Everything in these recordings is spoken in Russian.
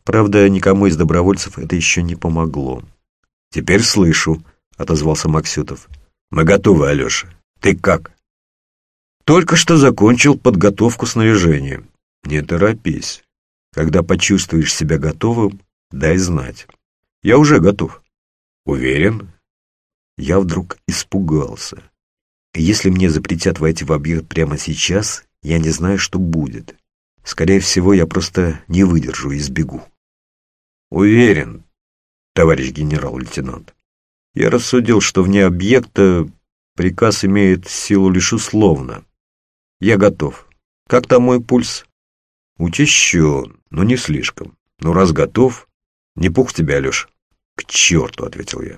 Правда, никому из добровольцев это еще не помогло. «Теперь слышу», — отозвался Максютов. «Мы готовы, Алеша. Ты как?» «Только что закончил подготовку снаряжения». «Не торопись. Когда почувствуешь себя готовым, дай знать». «Я уже готов». «Уверен?» Я вдруг испугался. Если мне запретят войти в объект прямо сейчас, я не знаю, что будет. Скорее всего, я просто не выдержу и сбегу. «Уверен, товарищ генерал-лейтенант. Я рассудил, что вне объекта приказ имеет силу лишь условно. Я готов. Как там мой пульс?» «Учащен, но не слишком. Ну, раз готов, не пух тебя, Алеша». «К черту», — ответил я.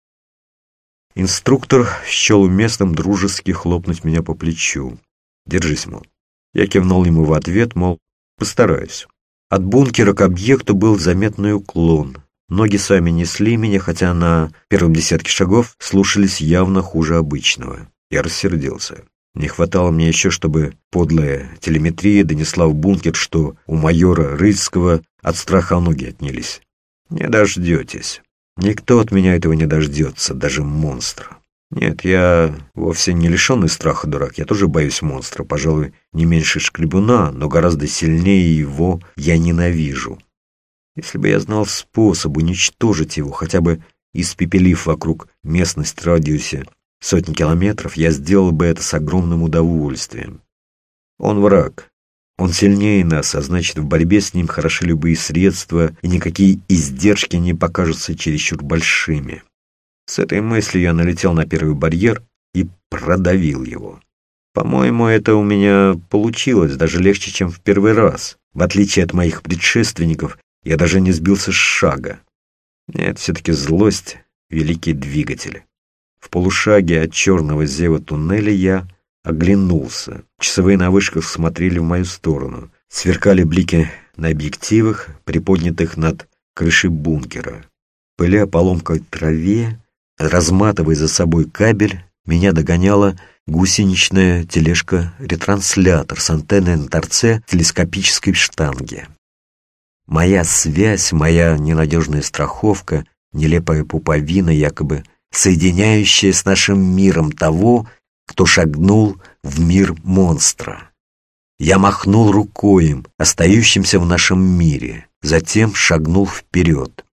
Инструктор счел уместным дружески хлопнуть меня по плечу. «Держись, мол». Я кивнул ему в ответ, мол, постараюсь. От бункера к объекту был заметный уклон. Ноги сами несли меня, хотя на первом десятке шагов слушались явно хуже обычного. Я рассердился. Не хватало мне еще, чтобы подлая телеметрия донесла в бункер, что у майора Рыльского от страха ноги отнялись. Не дождетесь. Никто от меня этого не дождется, даже монстр. Нет, я вовсе не лишенный страха дурак, я тоже боюсь монстра, пожалуй, не меньше шкребуна, но гораздо сильнее его я ненавижу. Если бы я знал способ уничтожить его, хотя бы испепелив вокруг местность в радиусе сотни километров, я сделал бы это с огромным удовольствием. Он враг. Он сильнее нас, а значит, в борьбе с ним хороши любые средства, и никакие издержки не покажутся чересчур большими. С этой мыслью я налетел на первый барьер и продавил его. По-моему, это у меня получилось даже легче, чем в первый раз. В отличие от моих предшественников, я даже не сбился с шага. Нет, все-таки злость — великий двигатель. В полушаге от черного зева туннеля я оглянулся. Часовые на вышках смотрели в мою сторону. Сверкали блики на объективах, приподнятых над крышей бункера. Пыля по ломкой траве, разматывая за собой кабель, меня догоняла гусеничная тележка-ретранслятор с антенной на торце телескопической штанги. Моя связь, моя ненадежная страховка, нелепая пуповина, якобы соединяющая с нашим миром того, кто шагнул в мир монстра. Я махнул рукой им, остающимся в нашем мире, затем шагнул вперед.